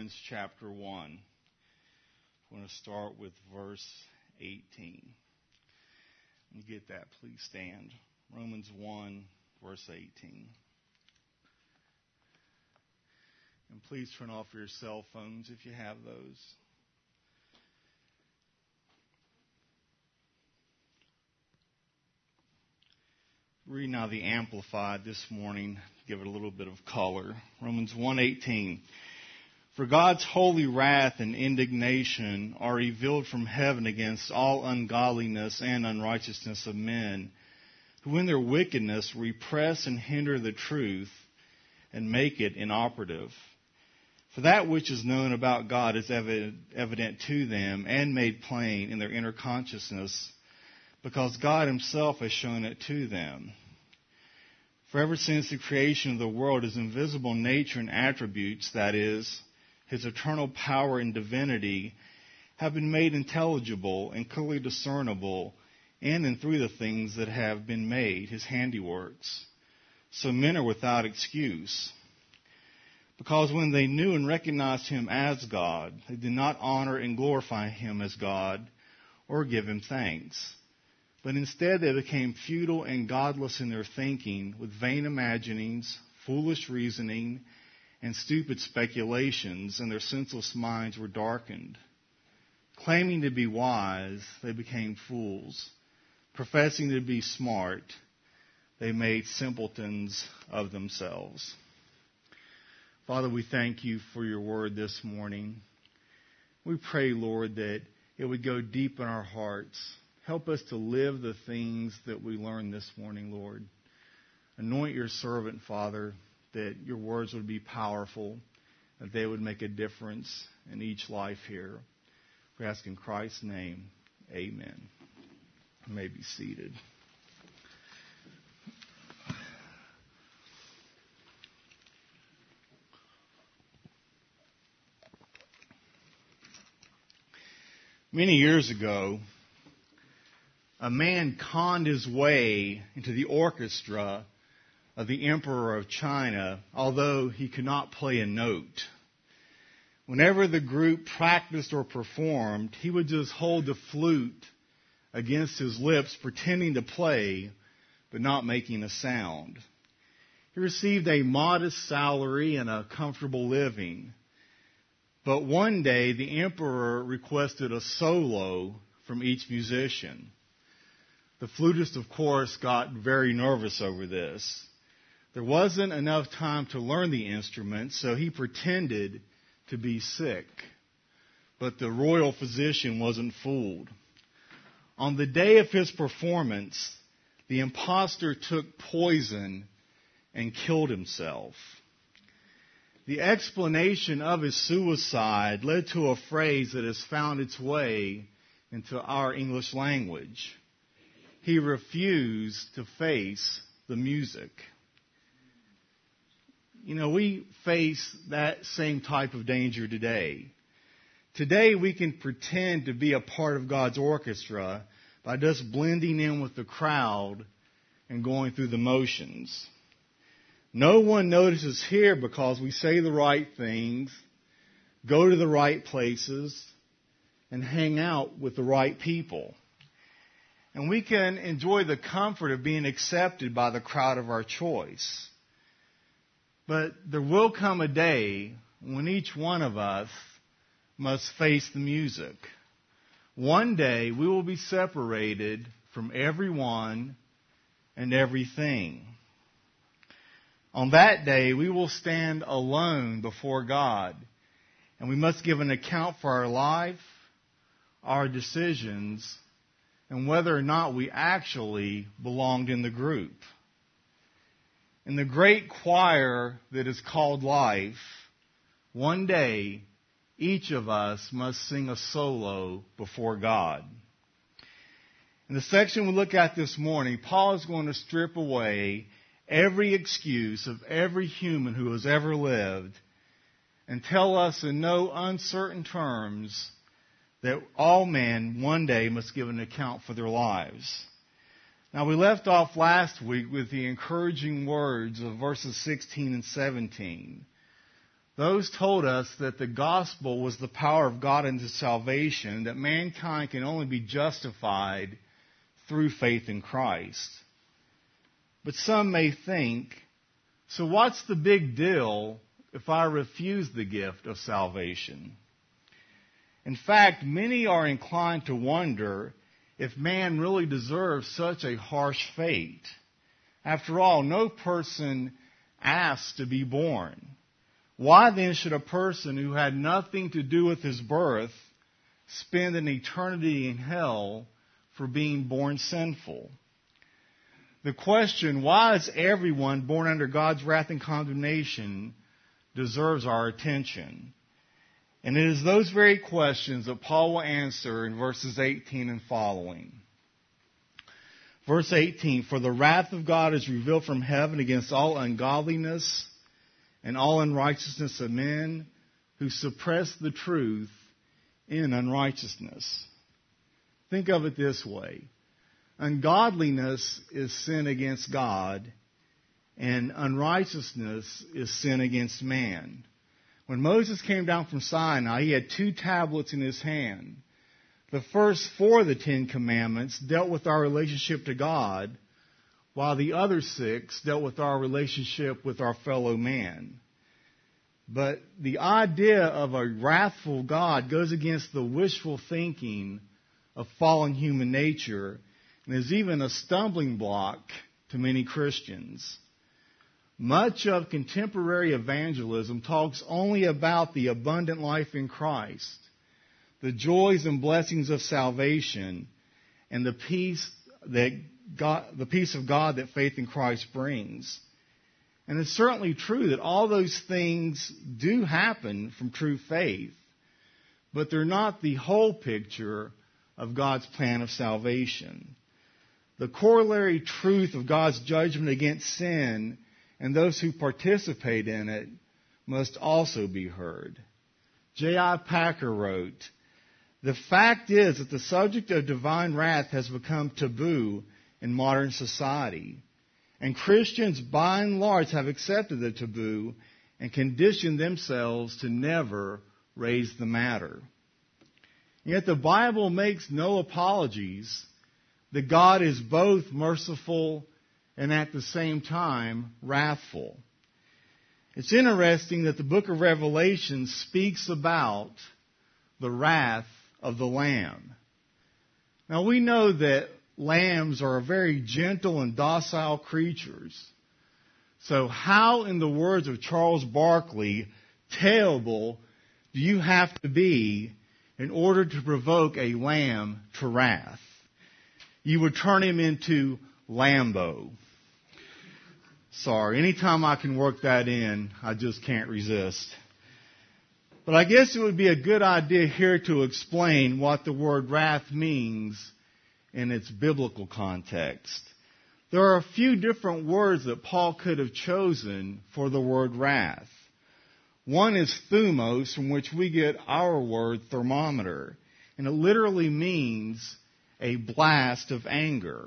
Romans chapter 1. I'm going to start with verse 18. When you get that, please stand. Romans 1, verse 18. And please turn off your cell phones if you have those. Read now the Amplified this morning, give it a little bit of color. Romans 1:18. For God's holy wrath and indignation are revealed from heaven against all ungodliness and unrighteousness of men, who in their wickedness repress and hinder the truth and make it inoperative. For that which is known about God is evident to them and made plain in their inner consciousness, because God himself has shown it to them. For ever since the creation of the world, his invisible nature and attributes, that is, his eternal power and divinity, have been made intelligible and clearly discernible in and through the things that have been made, his handiworks. So men are without excuse. Because when they knew and recognized him as God, they did not honor and glorify him as God or give him thanks. But instead they became futile and godless in their thinking, with vain imaginings, foolish reasoning, and stupid speculations, and their senseless minds were darkened. Claiming to be wise, they became fools. Professing to be smart, they made simpletons of themselves. Father, we thank you for your word this morning. We pray, Lord, that it would go deep in our hearts. Help us to live the things that we learned this morning, Lord. Anoint your servant, Father, that your words would be powerful, that they would make a difference in each life here. We ask in Christ's name, amen. You may be seated. Many years ago, a man conned his way into the orchestra of the Emperor of China, although he could not play a note. Whenever the group practiced or performed, he would just hold the flute against his lips, pretending to play, but not making a sound. He received a modest salary and a comfortable living. But one day, the emperor requested a solo from each musician. The flutist, of course, got very nervous over this. There wasn't enough time to learn the instrument, so he pretended to be sick. But the royal physician wasn't fooled. On the day of his performance, the impostor took poison and killed himself. The explanation of his suicide led to a phrase that has found its way into our English language. He refused to face the music. You know, we face that same type of danger today. Today we can pretend to be a part of God's orchestra by just blending in with the crowd and going through the motions. No one notices here because we say the right things, go to the right places, and hang out with the right people. And we can enjoy the comfort of being accepted by the crowd of our choice. But there will come a day when each one of us must face the music. One day we will be separated from everyone and everything. On that day, we will stand alone before God, and we must give an account for our life, our decisions, and whether or not we actually belonged in the group. In the great choir that is called life, one day, each of us must sing a solo before God. In the section we look at this morning, Paul is going to strip away every excuse of every human who has ever lived and tell us in no uncertain terms that all men one day must give an account for their lives. Now, we left off last week with the encouraging words of verses 16 and 17. Those told us that the gospel was the power of God into salvation, that mankind can only be justified through faith in Christ. But some may think, so what's the big deal if I refuse the gift of salvation? In fact, many are inclined to wonder if man really deserves such a harsh fate. After all, no person asks to be born. Why then should a person who had nothing to do with his birth spend an eternity in hell for being born sinful? The question, why is everyone born under God's wrath and condemnation, deserves our attention. And it is those very questions that Paul will answer in verses 18 and following. Verse 18, for the wrath of God is revealed from heaven against all ungodliness and all unrighteousness of men who suppress the truth in unrighteousness. Think of it this way. Ungodliness is sin against God, and unrighteousness is sin against man. When Moses came down from Sinai, he had 2 tablets in his hand. The first 4 of the 10 commandments dealt with our relationship to God, while the other 6 dealt with our relationship with our fellow man. But the idea of a wrathful God goes against the wishful thinking of fallen human nature and is even a stumbling block to many Christians. Much of contemporary evangelism talks only about the abundant life in Christ, the joys and blessings of salvation, and the peace of God that faith in Christ brings. And it's certainly true that all those things do happen from true faith, but they're not the whole picture of God's plan of salvation. The corollary truth of God's judgment against sin and those who participate in it must also be heard. J.I. Packer wrote, the fact is that the subject of divine wrath has become taboo in modern society. And Christians, by and large, have accepted the taboo and conditioned themselves to never raise the matter. Yet the Bible makes no apologies that God is both merciful and at the same time wrathful. It's interesting that the book of Revelation speaks about the wrath of the Lamb. Now we know that lambs are very gentle and docile creatures. So how, in the words of Charles Barkley, terrible do you have to be in order to provoke a lamb to wrath? You would turn him into Lambo. Sorry, anytime I can work that in, I just can't resist. But I guess it would be a good idea here to explain what the word wrath means in its biblical context. There are a few different words that Paul could have chosen for the word wrath. One is thumos, from which we get our word thermometer, and it literally means a blast of anger.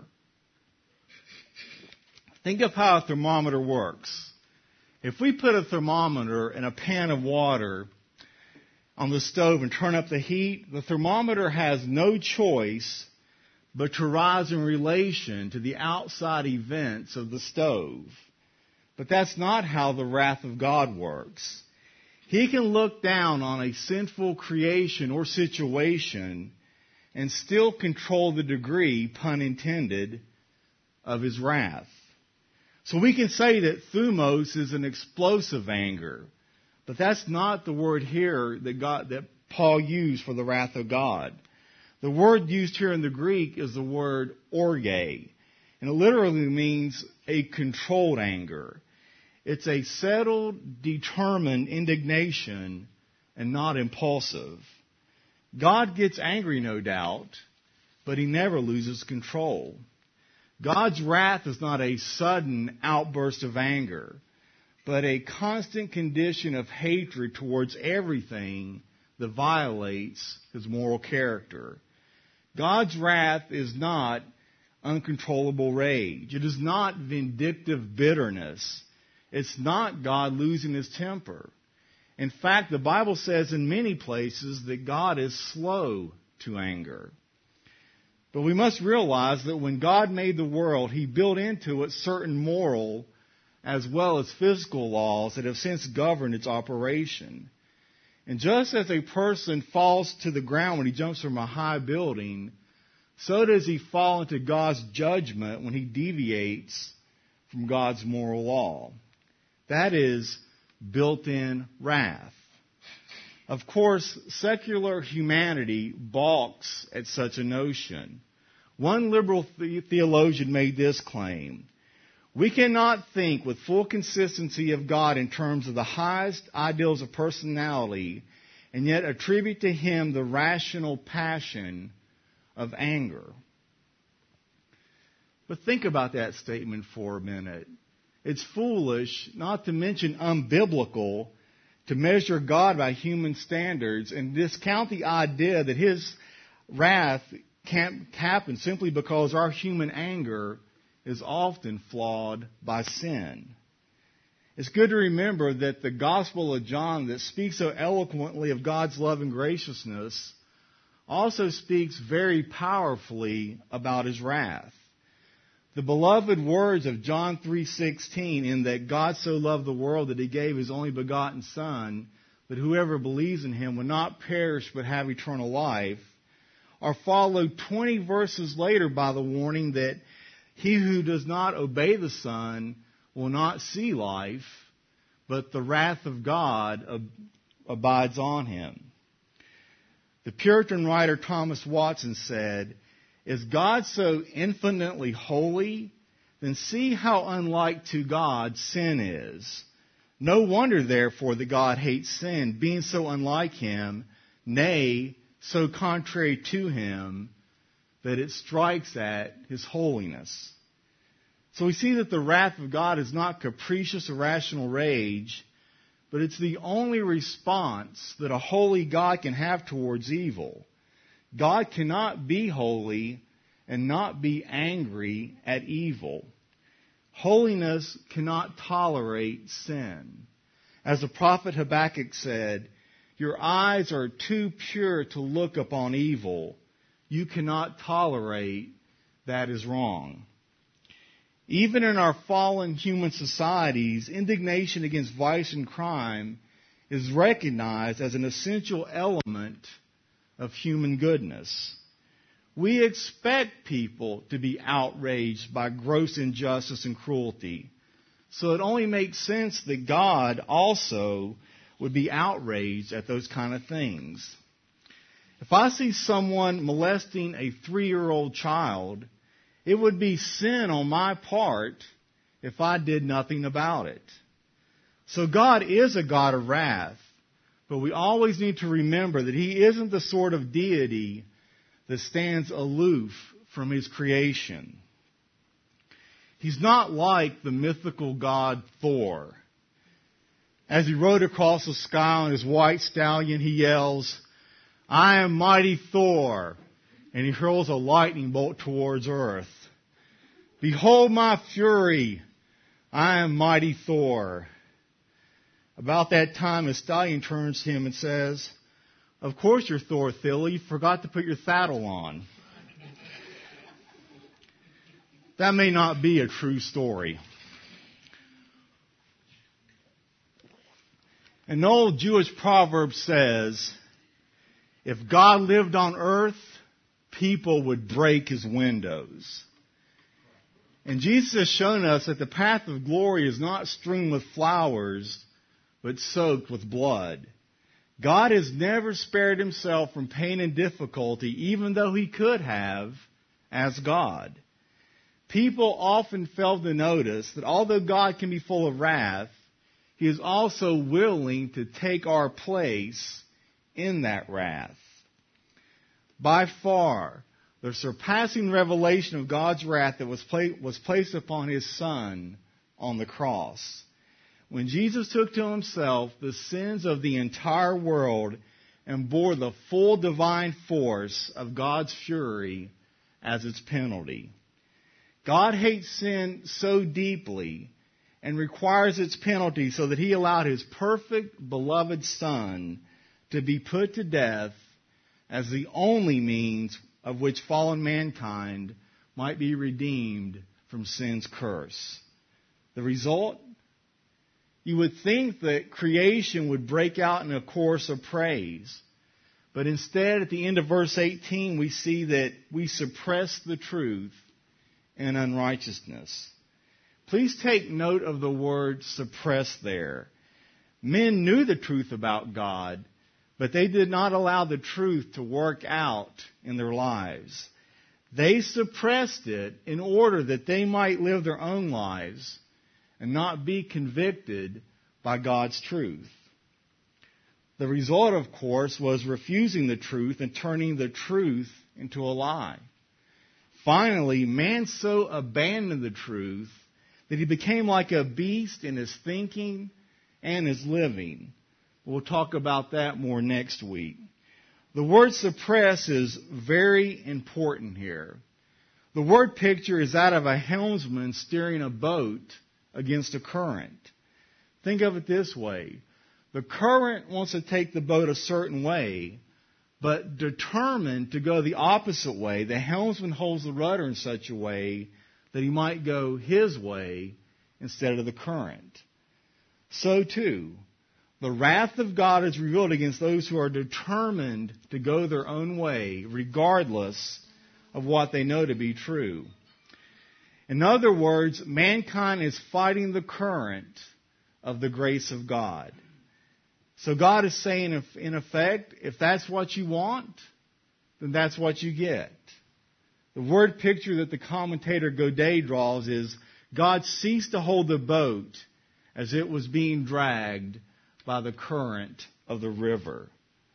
Think of how a thermometer works. If we put a thermometer in a pan of water on the stove and turn up the heat, the thermometer has no choice but to rise in relation to the outside events of the stove. But that's not how the wrath of God works. He can look down on a sinful creation or situation and still control the degree, pun intended, of his wrath. So we can say that thumos is an explosive anger, but that's not the word here that Paul used for the wrath of God. The word used here in the Greek is the word orge, and it literally means a controlled anger. It's a settled, determined indignation and not impulsive. God gets angry, no doubt, but he never loses control. God's wrath is not a sudden outburst of anger, but a constant condition of hatred towards everything that violates his moral character. God's wrath is not uncontrollable rage. It is not vindictive bitterness. It's not God losing his temper. In fact, the Bible says in many places that God is slow to anger. But we must realize that when God made the world, He built into it certain moral as well as physical laws that have since governed its operation. And just as a person falls to the ground when he jumps from a high building, so does he fall into God's judgment when he deviates from God's moral law. That is built-in wrath. Of course, secular humanity balks at such a notion. One liberal theologian made this claim: we cannot think with full consistency of God in terms of the highest ideals of personality and yet attribute to Him the rational passion of anger. But think about that statement for a minute. It's foolish, not to mention unbiblical, to measure God by human standards and discount the idea that His wrath can't happen simply because our human anger is often flawed by sin. It's good to remember that the Gospel of John, that speaks so eloquently of God's love and graciousness, also speaks very powerfully about His wrath. The beloved words of John 3:16, in that God so loved the world that He gave His only begotten Son, that whoever believes in Him will not perish but have eternal life, are followed 20 verses later by the warning that he who does not obey the Son will not see life, but the wrath of God abides on him. The Puritan writer Thomas Watson said, "Is God so infinitely holy? Then see how unlike to God sin is. No wonder, therefore, that God hates sin, being so unlike Him, nay, so contrary to Him, that it strikes at His holiness." So we see that the wrath of God is not capricious, irrational rage, but it's the only response that a holy God can have towards evil. God cannot be holy and not be angry at evil. Holiness cannot tolerate sin. As the prophet Habakkuk said, "Your eyes are too pure to look upon evil. You cannot tolerate that is wrong." Even in our fallen human societies, indignation against vice and crime is recognized as an essential element of human goodness. We expect people to be outraged by gross injustice and cruelty, so it only makes sense that God also would be outraged at those kind of things. If I see someone molesting a 3-year-old child, it would be sin on my part if I did nothing about it. So God is a God of wrath, but we always need to remember that He isn't the sort of deity that stands aloof from His creation. He's not like the mythical god Thor. As he rode across the sky on his white stallion, he yells, "I am mighty Thor," and he hurls a lightning bolt towards earth. "Behold my fury, I am mighty Thor." About that time, a stallion turns to him and says, "Of course you're Thor, Thilly. You forgot to put your saddle on." That may not be a true story. An old Jewish proverb says, if God lived on earth, people would break His windows. And Jesus has shown us that the path of glory is not strewn with flowers, but soaked with blood. God has never spared Himself from pain and difficulty, even though He could have as God. People often fail to notice that although God can be full of wrath, He is also willing to take our place in that wrath. By far, the surpassing revelation of God's wrath that was placed upon His Son on the cross. When Jesus took to Himself the sins of the entire world and bore the full divine force of God's fury as its penalty. God hates sin so deeply and requires its penalty, so that he allowed his perfect, beloved Son to be put to death as the only means of which fallen mankind might be redeemed from sin's curse. The result? You would think that creation would break out in a chorus of praise. But instead, at the end of verse 18, we see that we suppress the truth in unrighteousness. Please take note of the word suppress there. Men knew the truth about God, but they did not allow the truth to work out in their lives. They suppressed it in order that they might live their own lives and not be convicted by God's truth. The result, of course, was refusing the truth and turning the truth into a lie. Finally, man so abandoned the truth that he became like a beast in his thinking and his living. We'll talk about that more next week. The word suppress is very important here. The word picture is that of a helmsman steering a boat against a current. Think of it this way. The current wants to take the boat a certain way, but determined to go the opposite way, the helmsman holds the rudder in such a way that he might go his way instead of the current. So too, the wrath of God is revealed against those who are determined to go their own way, regardless of what they know to be true. In other words, mankind is fighting the current of the grace of God. So God is saying, in effect, if that's what you want, then that's what you get. The word picture that the commentator Godet draws is God ceased to hold the boat as it was being dragged by the current of the river.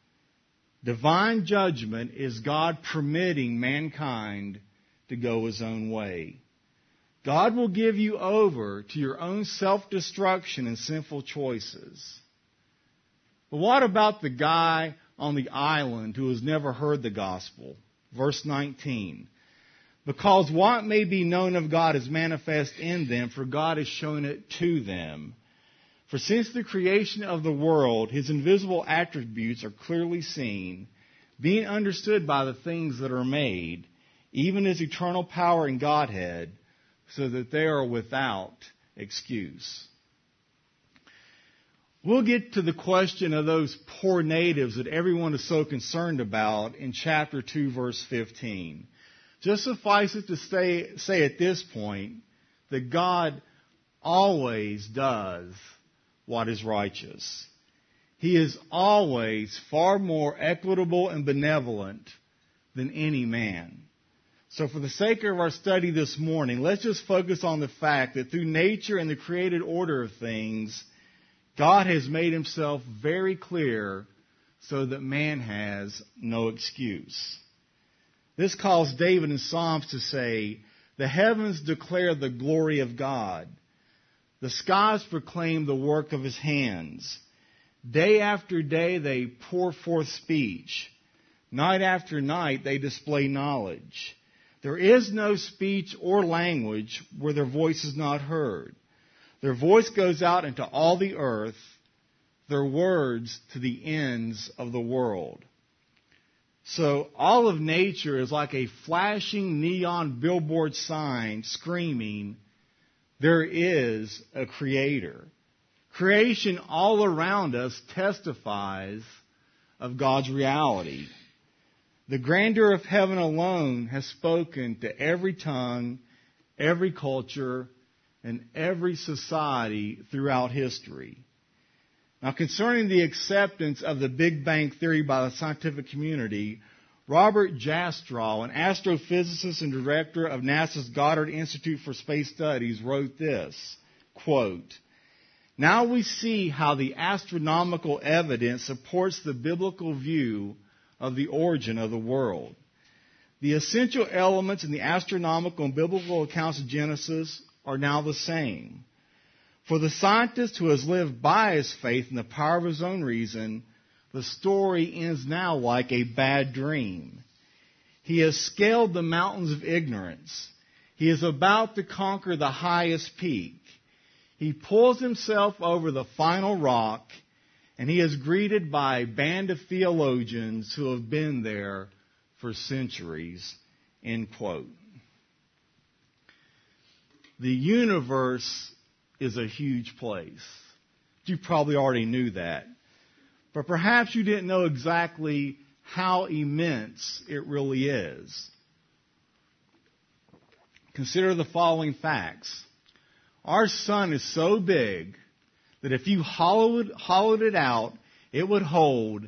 Divine judgment is God permitting mankind to go his own way. God will give you over to your own self-destruction and sinful choices. But what about the guy on the island who has never heard the gospel? Verse 19. Because what may be known of God is manifest in them, for God has shown it to them. For since the creation of the world, his invisible attributes are clearly seen, being understood by the things that are made, even his eternal power and Godhead, so that they are without excuse. We'll get to the question of those poor natives that everyone is so concerned about in chapter 2, verse 15. Just suffice it to say at this point that God always does what is righteous. He is always far more equitable and benevolent than any man. So for the sake of our study this morning, let's just focus on the fact that through nature and the created order of things, God has made himself very clear so that man has no excuse. This caused David in Psalms to say, the heavens declare the glory of God. The skies proclaim the work of his hands. Day after day they pour forth speech. Night after night they display knowledge. There is no speech or language where their voice is not heard. Their voice goes out into all the earth, their words to the ends of the world. So all of nature is like a flashing neon billboard sign screaming, there is a creator. Creation all around us testifies of God's reality. The grandeur of heaven alone has spoken to every tongue, every culture, and every society throughout history. Now, concerning the acceptance of the Big Bang Theory by the scientific community, Robert Jastrow, an astrophysicist and director of NASA's Goddard Institute for Space Studies, wrote this, quote, now we see how the astronomical evidence supports the biblical view of the origin of the world. The essential elements in the astronomical and biblical accounts of Genesis are now the same. For the scientist who has lived by his faith in the power of his own reason, the story ends now like a bad dream. He has scaled the mountains of ignorance. He is about to conquer the highest peak. He pulls himself over the final rock, and he is greeted by a band of theologians who have been there for centuries. End quote. The universe is a huge place. You probably already knew that. But perhaps you didn't know exactly how immense it really is. Consider the following facts. Our sun is so big that if you hollowed it out, it would hold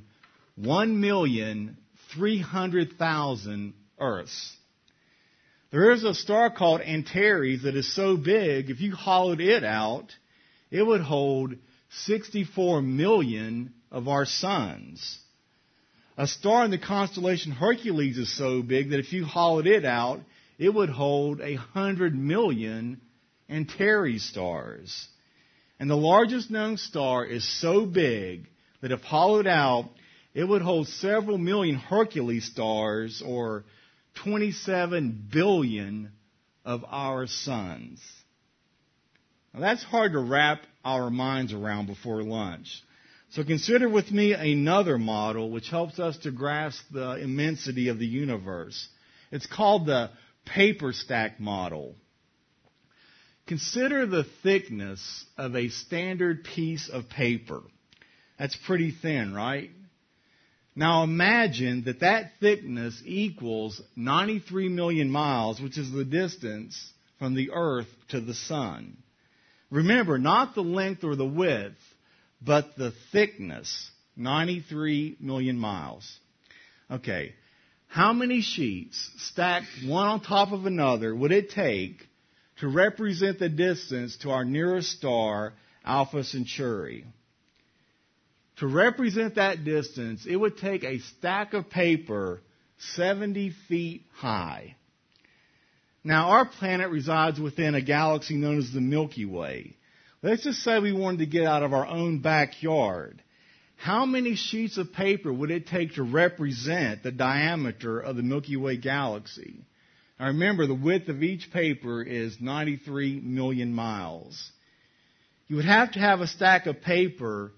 1,300,000 Earths. There is a star called Antares that is so big, if you hollowed it out, it would hold 64 million of our suns. A star in the constellation Hercules is so big that if you hollowed it out, it would hold 100 million Antares stars. And the largest known star is so big that if hollowed out, it would hold several million Hercules stars, or 27 billion of our suns. Now that's hard to wrap our minds around before lunch. So consider with me another model which helps us to grasp the immensity of the universe. It's called the paper stack model. Consider the thickness of a standard piece of paper. That's pretty thin, right? Now imagine that thickness equals 93 million miles, which is the distance from the Earth to the Sun. Remember, not the length or the width, but the thickness, 93 million miles. Okay, how many sheets stacked one on top of another would it take to represent the distance to our nearest star, Alpha Centauri? To represent that distance, it would take a stack of paper 70 feet high. Now, our planet resides within a galaxy known as the Milky Way. Let's just say we wanted to get out of our own backyard. How many sheets of paper would it take to represent the diameter of the Milky Way galaxy? Now remember, the width of each paper is 93 million miles. You would have to have a stack of paper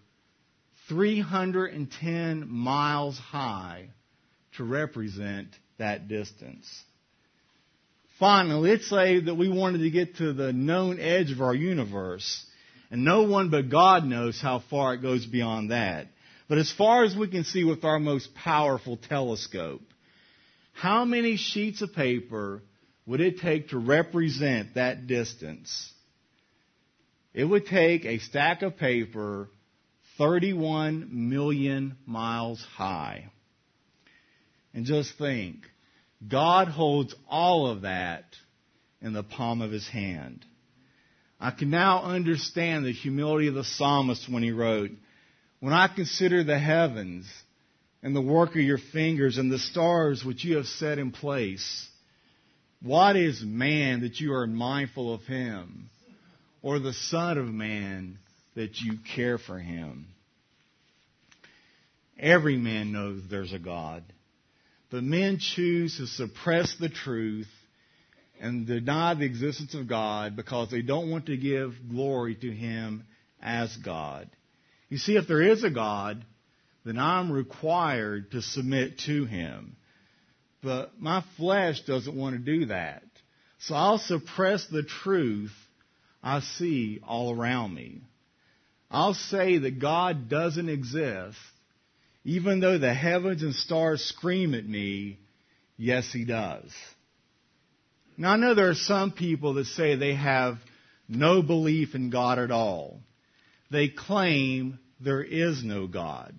310 miles high to represent that distance. Finally, let's say that we wanted to get to the known edge of our universe, and no one but God knows how far it goes beyond that. But as far as we can see with our most powerful telescope, how many sheets of paper would it take to represent that distance? It would take a stack of paper 31 million miles high. And just think, God holds all of that in the palm of His hand. I can now understand the humility of the psalmist when he wrote, "When I consider the heavens and the work of your fingers and the stars which you have set in place, what is man that you are mindful of him, or the son of man that you care for him?" Every man knows there's a God, but men choose to suppress the truth and deny the existence of God because they don't want to give glory to Him as God. You see, if there is a God, then I'm required to submit to Him. But my flesh doesn't want to do that. So I'll suppress the truth I see all around me. I'll say that God doesn't exist, even though the heavens and stars scream at me, yes, He does. Now, I know there are some people that say they have no belief in God at all. They claim there is no God.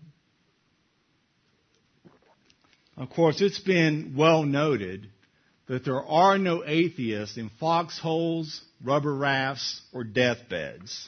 Of course, it's been well noted that there are no atheists in foxholes, rubber rafts, or deathbeds.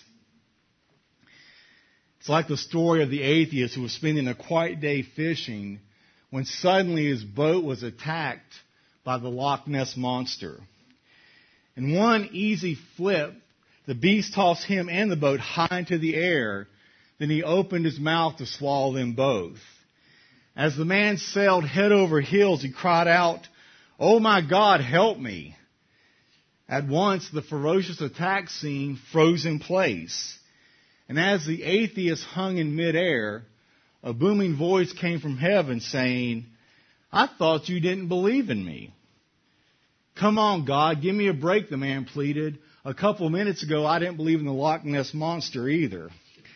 It's like the story of the atheist who was spending a quiet day fishing when suddenly his boat was attacked by the Loch Ness Monster. In one easy flip, the beast tossed him and the boat high into the air. Then he opened his mouth to swallow them both. As the man sailed head over heels, he cried out, "Oh my God, help me!" At once, the ferocious attack scene froze in place. And as the atheist hung in midair, a booming voice came from heaven saying, "I thought you didn't believe in me." "Come on, God, give me a break," the man pleaded. "A couple minutes ago, I didn't believe in the Loch Ness Monster either."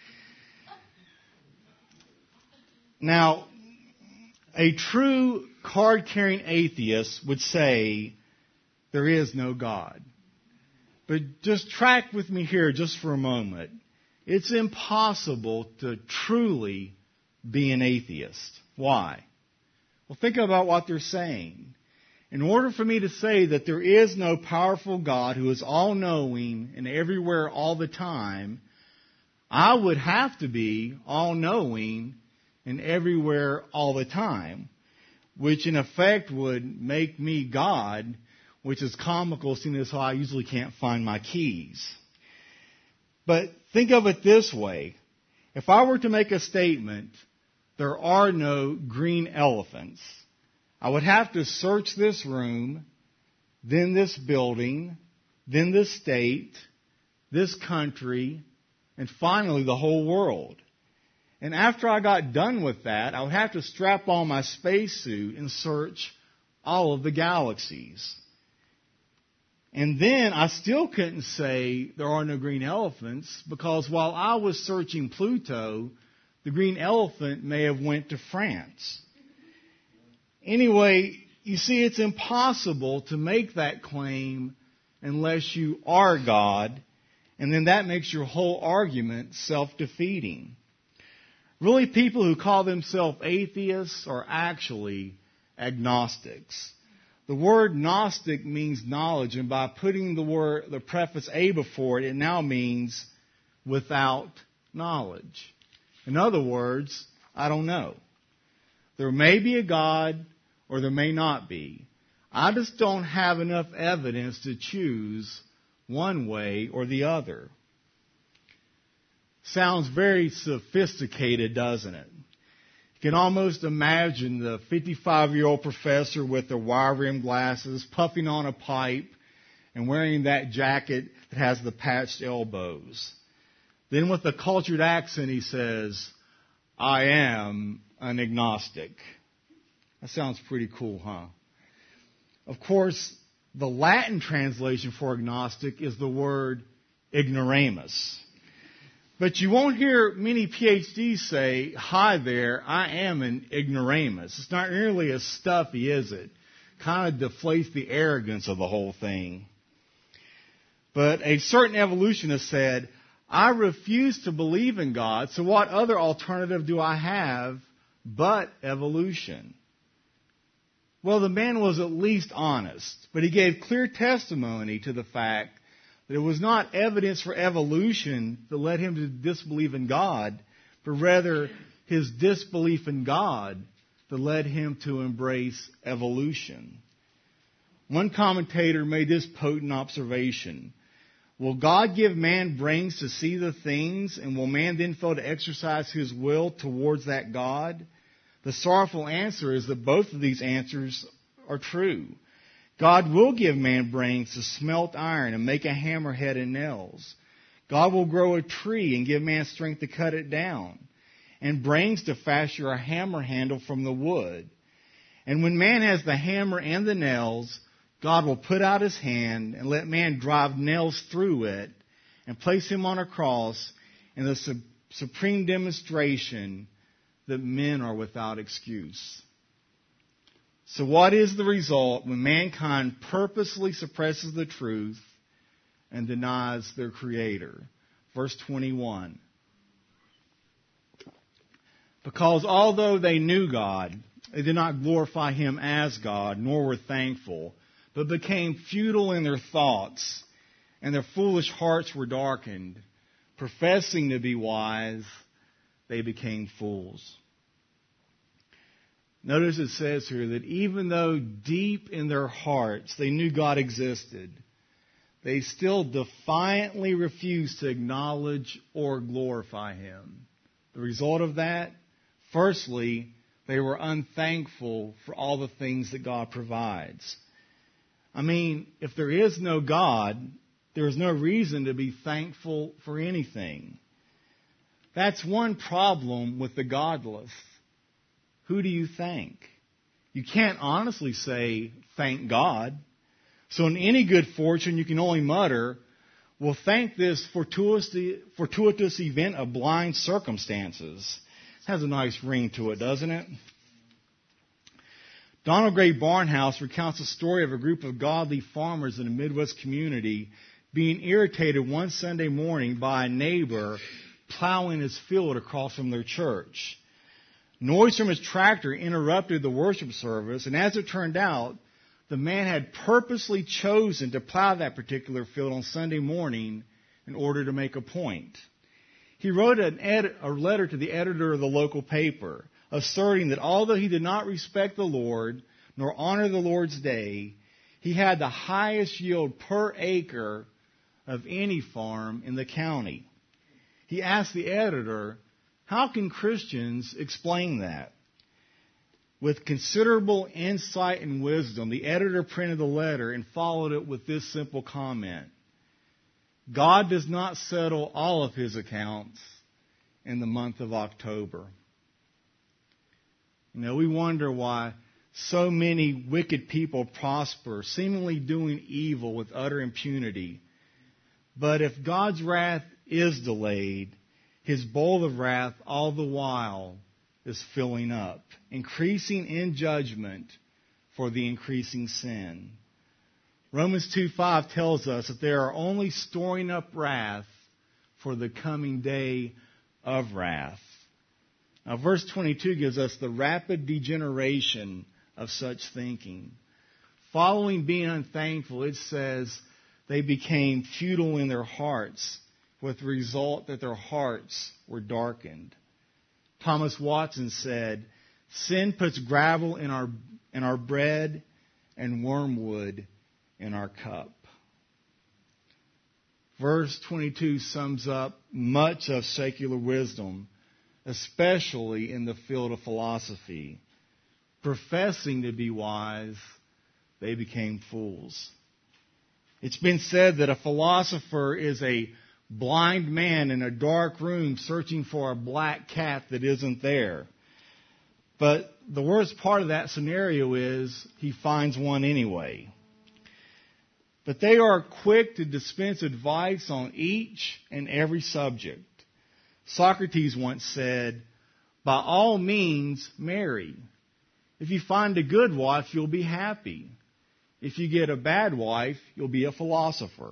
Now, a true card-carrying atheist would say there is no God. But just track with me here just for a moment. It's impossible to truly be an atheist. Why? Well, think about what they're saying. In order for me to say that there is no powerful God who is all-knowing and everywhere all the time, I would have to be all-knowing and everywhere all the time, which in effect would make me God, which is comical seeing as how I usually can't find my keys. But think of it this way. If I were to make a statement, there are no green elephants, I would have to search this room, then this building, then this state, this country, and finally the whole world. And after I got done with that, I would have to strap on my spacesuit and search all of the galaxies. And then I still couldn't say there are no green elephants, because while I was searching Pluto, the green elephant may have went to France. Anyway, you see, it's impossible to make that claim unless you are God, and then that makes your whole argument self-defeating. Really, people who call themselves atheists are actually agnostics. The word Gnostic means knowledge, and by putting the prefix "a" before it, it now means without knowledge. In other words, I don't know. There may be a God, or there may not be. I just don't have enough evidence to choose one way or the other. Sounds very sophisticated, doesn't it? You can almost imagine the 55-year-old professor with the wire-rimmed glasses, puffing on a pipe, and wearing that jacket that has the patched elbows. Then with a cultured accent, he says, "I am an agnostic." That sounds pretty cool, huh? Of course, the Latin translation for agnostic is the word ignoramus. But you won't hear many PhDs say, "Hi there, I am an ignoramus." It's not nearly as stuffy, is it? Kind of deflates the arrogance of the whole thing. But a certain evolutionist said, "I refuse to believe in God, so what other alternative do I have but evolution?" Well, the man was at least honest, but he gave clear testimony to the fact that it was not evidence for evolution that led him to disbelieve in God, but rather his disbelief in God that led him to embrace evolution. One commentator made this potent observation: will God give man brains to see the things, and will man then fail to exercise his will towards that God? The sorrowful answer is that both of these answers are true. God will give man brains to smelt iron and make a hammerhead and nails. God will grow a tree and give man strength to cut it down, and brains to fashion a hammer handle from the wood. And when man has the hammer and the nails, God will put out his hand and let man drive nails through it and place him on a cross in the supreme demonstration that men are without excuse. So what is the result when mankind purposely suppresses the truth and denies their Creator? Verse 21. Because although they knew God, they did not glorify Him as God, nor were thankful, but became futile in their thoughts, and their foolish hearts were darkened. Professing to be wise, they became fools. Notice it says here that even though deep in their hearts they knew God existed, they still defiantly refused to acknowledge or glorify Him. The result of that, firstly, they were unthankful for all the things that God provides. I mean, if there is no God, there is no reason to be thankful for anything. That's one problem with the godless. Who do you thank? You can't honestly say, thank God. So in any good fortune, you can only mutter, well, thank this fortuitous event of blind circumstances. It has a nice ring to it, doesn't it? Donald Gray Barnhouse recounts a story of a group of godly farmers in a Midwest community being irritated one Sunday morning by a neighbor plowing his field across from their church. Noise from his tractor interrupted the worship service, and as it turned out, the man had purposely chosen to plow that particular field on Sunday morning in order to make a point. He wrote a letter to the editor of the local paper, asserting that although he did not respect the Lord nor honor the Lord's day, he had the highest yield per acre of any farm in the county. He asked the editor, how can Christians explain that? With considerable insight and wisdom, the editor printed the letter and followed it with this simple comment. God does not settle all of his accounts in the month of October. You know, we wonder why so many wicked people prosper, seemingly doing evil with utter impunity. But if God's wrath is delayed, his bowl of wrath all the while is filling up, increasing in judgment for the increasing sin. Romans 2:5 tells us that they are only storing up wrath for the coming day of wrath. Now, verse 22 gives us the rapid degeneration of such thinking. Following being unthankful, it says they became futile in their hearts, with the result that their hearts were darkened. Thomas Watson said, sin puts gravel in our bread and wormwood in our cup. Verse 22 sums up much of secular wisdom, especially in the field of philosophy. Professing to be wise, they became fools. It's been said that a philosopher is a blind man in a dark room searching for a black cat that isn't there. But the worst part of that scenario is he finds one anyway. But they are quick to dispense advice on each and every subject. Socrates once said, by all means, marry. If you find a good wife, you'll be happy. If you get a bad wife, you'll be a philosopher.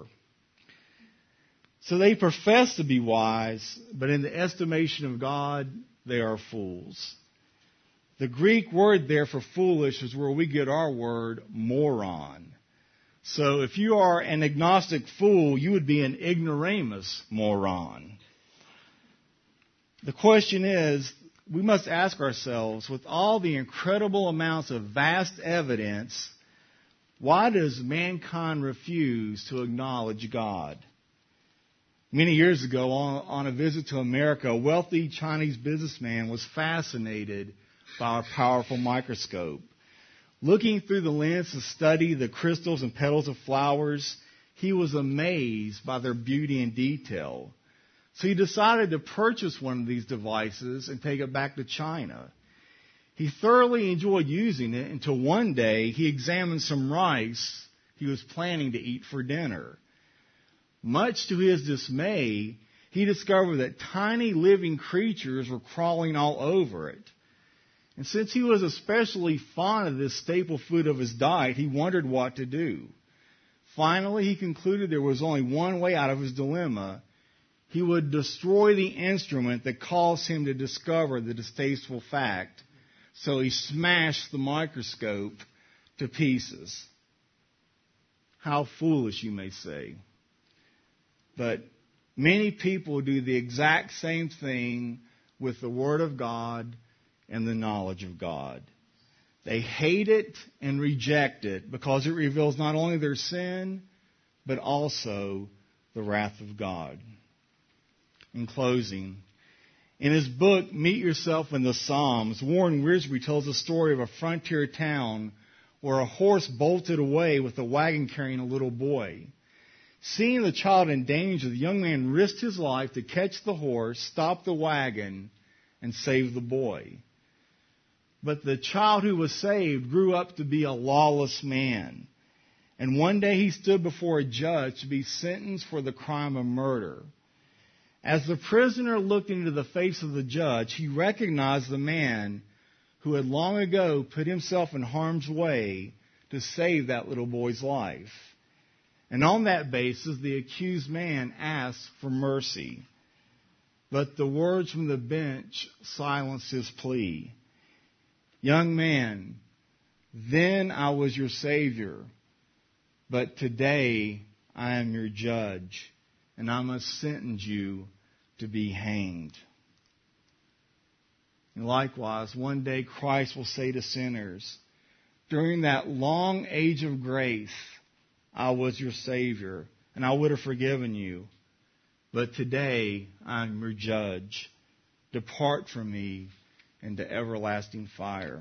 So they profess to be wise, but in the estimation of God, they are fools. The Greek word there for foolish is where we get our word moron. So if you are an agnostic fool, you would be an ignoramus moron. The question is, we must ask ourselves, with all the incredible amounts of vast evidence, why does mankind refuse to acknowledge God? Many years ago, on a visit to America, a wealthy Chinese businessman was fascinated by a powerful microscope. Looking through the lens to study the crystals and petals of flowers, he was amazed by their beauty and detail. So he decided to purchase one of these devices and take it back to China. He thoroughly enjoyed using it until one day he examined some rice he was planning to eat for dinner. Much to his dismay, he discovered that tiny living creatures were crawling all over it. And since he was especially fond of this staple food of his diet, he wondered what to do. Finally, he concluded there was only one way out of his dilemma. He would destroy the instrument that caused him to discover the distasteful fact. So he smashed the microscope to pieces. How foolish, you may say. But many people do the exact same thing with the Word of God and the knowledge of God. They hate it and reject it because it reveals not only their sin, but also the wrath of God. In closing, in his book, Meet Yourself in the Psalms, Warren Wiersbe tells the story of a frontier town where a horse bolted away with a wagon carrying a little boy. Seeing the child in danger, the young man risked his life to catch the horse, stop the wagon, and save the boy. But the child who was saved grew up to be a lawless man. And one day he stood before a judge to be sentenced for the crime of murder. As the prisoner looked into the face of the judge, he recognized the man who had long ago put himself in harm's way to save that little boy's life. And on that basis, the accused man asked for mercy. But the words from the bench silenced his plea. Young man, then I was your Savior, but today I am your judge, and I must sentence you to be hanged. And likewise, one day Christ will say to sinners, during that long age of grace, I was your Savior, and I would have forgiven you. But today, I'm your judge. Depart from me into everlasting fire.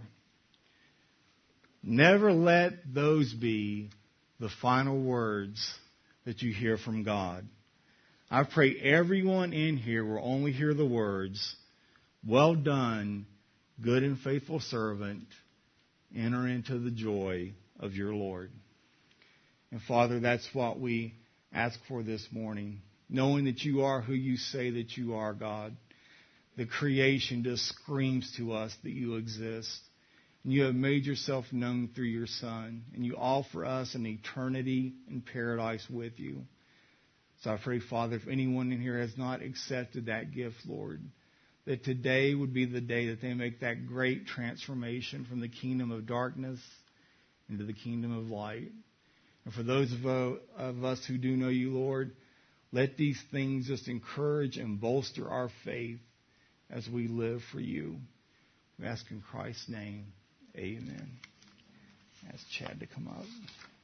Never let those be the final words that you hear from God. I pray everyone in here will only hear the words, well done, good and faithful servant. Enter into the joy of your Lord. And Father, that's what we ask for this morning. Knowing that you are who you say that you are, God. The creation just screams to us that you exist. And you have made yourself known through your Son. And you offer us an eternity in paradise with you. So I pray, Father, if anyone in here has not accepted that gift, Lord, that today would be the day that they make that great transformation from the kingdom of darkness into the kingdom of light. And for those of us who do know you, Lord, let these things just encourage and bolster our faith as we live for you. We ask in Christ's name, amen. Ask Chad to come up.